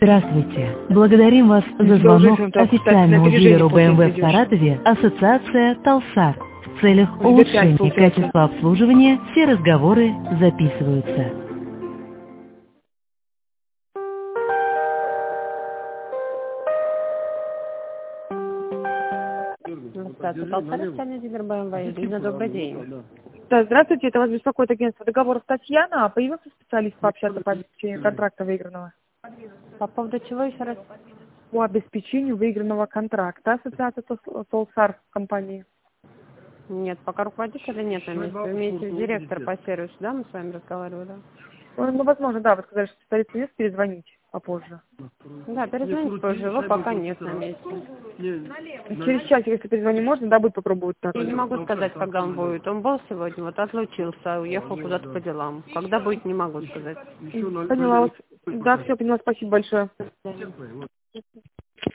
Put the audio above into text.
Здравствуйте. Благодарим вас за звонок официальному дилеру BMW в Саратове Ассоциация «Талсар». В целях улучшения качества обслуживания все разговоры записываются. Ассоциация «Талсар», официальный дилер BMW. Ирина, добрый день. Да, здравствуйте, это вас беспокоит агентство договоров Татьяна. Появился специалист пообщаться по обеспечению контракта выигранного? По поводу чего еще раз? По обеспечению выигранного контракта. Ассоциация «Талсар» компании. Нет, пока руководителя нет на месте. Вы имеете в виду директора по сервису, да, мы с вами разговаривали? Ну, возможно, да, вы сказали, что специалист есть, перезвонить попозже. Да, перезвоните позже, его пока нет на месте. Через часик, если перезвонить можно, да, будет попробовать так? Я не могу сказать, когда он будет. Он был сегодня, вот отлучился, уехал куда-то по делам. Когда будет, не могу сказать. Поняла вас. Да, все, поняла, спасибо большое.